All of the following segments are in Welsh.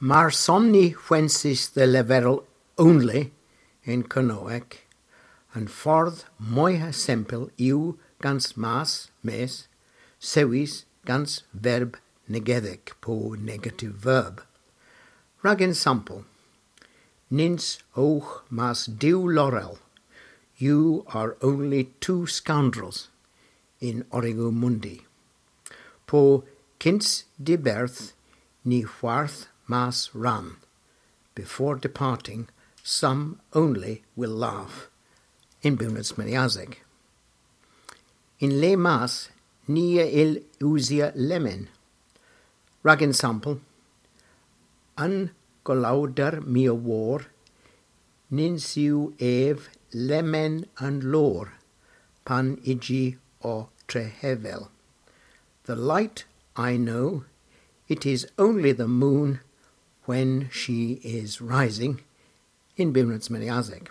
Mar somni wensis the leverel only in Canoic, and ffordd moiha sempel yw gans mas, mes, sewis gans verb negeddic po negative verb. Rag sample. Nins och mas diw laurel. You are only two scoundrels in origo mundi. Po kins de berth ni hwarth mas ran. Before departing, some only will laugh. In Bunats Meniazeg. In le mas, nia il usia lemen. Rag sample. An golauder mia war, ninsiu ev lemen and lor, pan igi o trehevel. The light I know, it is only the moon when she is rising, in Bunats Meniazeg.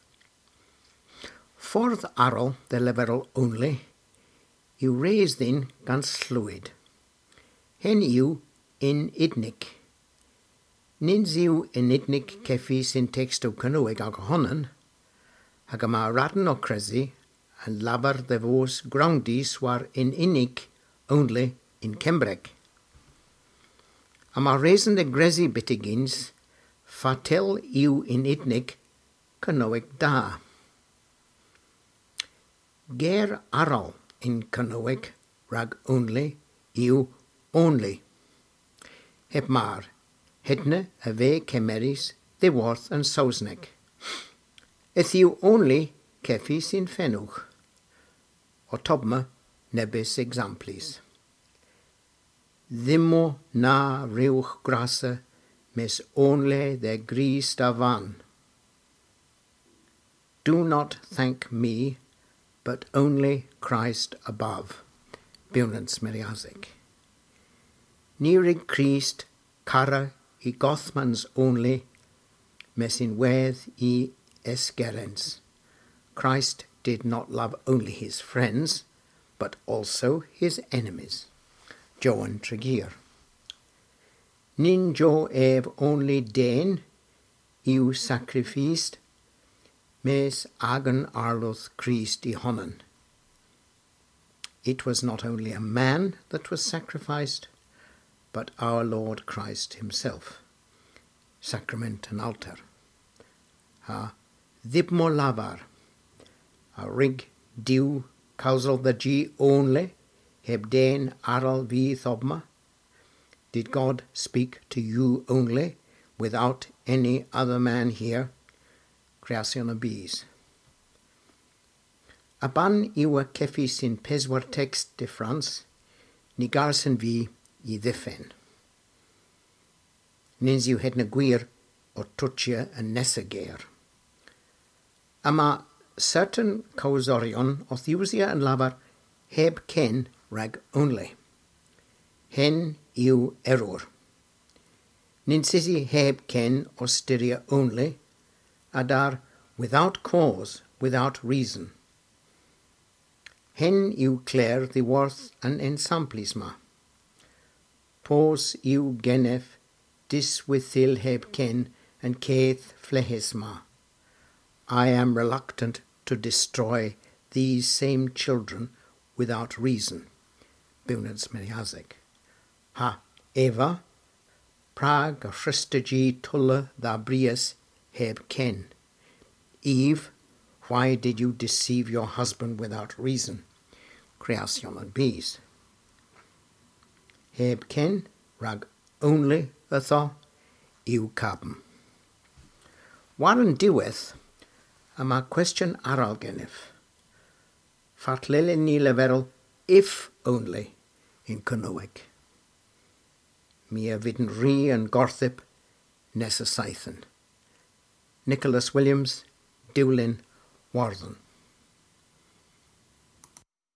Ffordd arol the leverel only, yw raised in gans llwyd. Hen yw in idnic. Nins yw in idnic cefi sy'n text o cynwig ag honyn, hag yma radn o cresi and labar the vos groundis war in unig only in Cembreg. Yma reason the gresi bitigins, fatel yw in idnic cynwig da. Ger aral in Canoic rag only yw only. Heb mar, hedne a ve cemeris de worth and sausneg. Eth yw only ceffis in fenwch. O tobma nebis exemplis. Dhimo na rewch grasa mes only the gris da van. Do not thank me, but only Christ above. Bunats Meniazeg. Nirig Christ cara I gothmans only, mes in wedd I esgerens. Christ did not love only his friends, but also his enemies. Joan Tregear. Nin jo ev only den, yw sacrificed, mes agan arloth Christ I honnen. It was not only a man that was sacrificed, but our Lord Christ himself. Sacrament and altar. Ha dhibmo lavar. A rig diw causal the G only, heb den aral vi thobma. Did God speak to you only, without any other man here? Creation of bees. Aban iwa kefis in peswar text de France, ni garsen vi I ddiffen. Nins yw hedna gwir o twtsia and nesager. Ama certain causorion o thiwsia and lavar heb ken rag only. Hen yw error. Nins isi heb ken o styria only, adar without cause, without reason. Hen yw clair the worth and ensamplisma. Pos yw genef diswithil heb ken and caith flehisma. I am reluctant to destroy these same children without reason. Bunats Meniazeg. Ha Eva, prag a Christagi tulla da brias heb ken. Eve, why did you deceive your husband without reason? Creation and bees. Heb ken rag only the thaw yw cabm. Warren diweth ama question aral genif. Fartlele ni leverel if only in Canoic. Mia vidden ri and gorthip nessa Nicholas Williams, Dewlin, Warden.